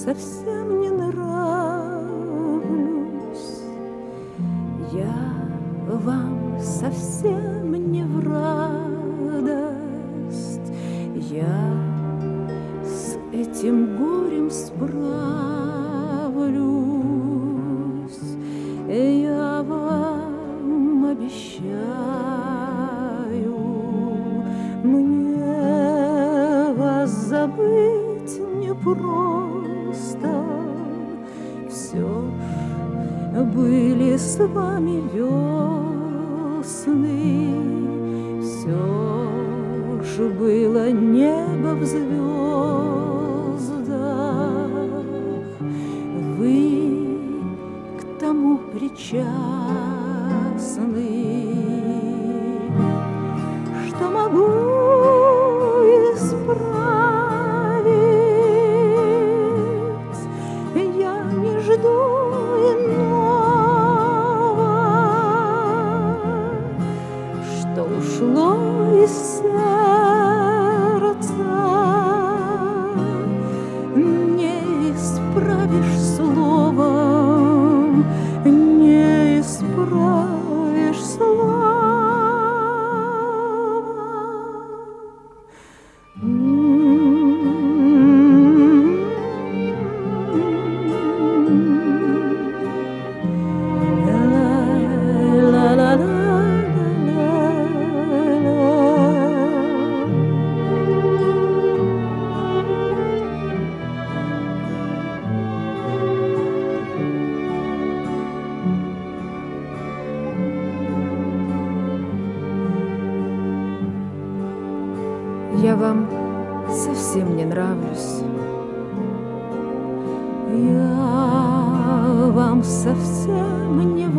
совсем не нравлюсь, я вам совсем не в радость, я с этим горем справлюсь, я вам обещаю, мне вас забыть непросто, все ж были с вами весны, все ж было небо в звездах, вы к тому причастны, что могу исправить, я не жду иного, что ушло из сердца, не исправишь словом, не исправишь словом. Я вам совсем не нравлюсь, я вам совсем не в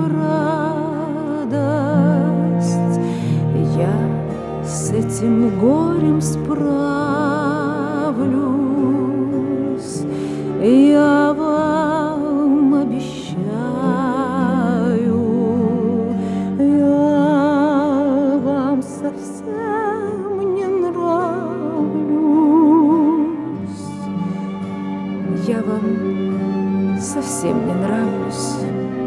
радость, я с этим горем справлюсь, я вам обещаю, я вам совсем не нравлюсь, я вам совсем не нравлюсь.